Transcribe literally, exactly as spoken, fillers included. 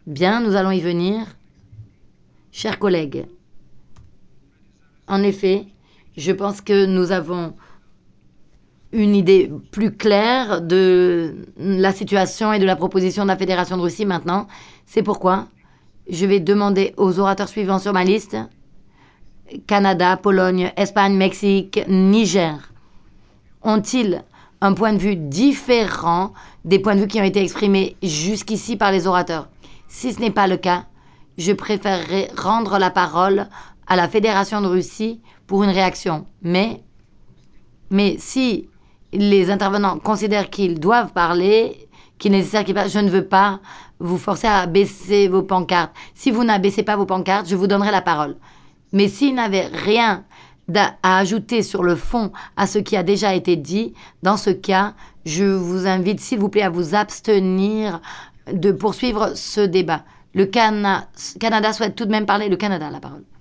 Bien, nous allons y venir. Chers collègues, en effet, je pense que nous avons une idée plus claire de la situation et de la proposition de la Fédération de Russie maintenant. C'est pourquoi je vais demander aux orateurs suivants sur ma liste: Canada, Pologne, Espagne, Mexique, Niger. Ont-ils un point de vue différent des points de vue qui ont été exprimés jusqu'ici par les orateurs? Si ce n'est pas le cas, je préférerais rendre la parole à la Fédération de Russie pour une réaction. Mais, mais si les intervenants considèrent qu'ils doivent parler, qu'il est nécessaire qu'ils parlent, je ne veux pas vous forcer à baisser vos pancartes. Si vous n'abaissez pas vos pancartes, je vous donnerai la parole. Mais s'ils n'avaient rien à ajouter sur le fond à ce qui a déjà été dit, dans ce cas, je vous invite, s'il vous plaît, à vous abstenir de poursuivre ce débat. Le Cana- Canada souhaite tout de même parler. Le Canada a la parole.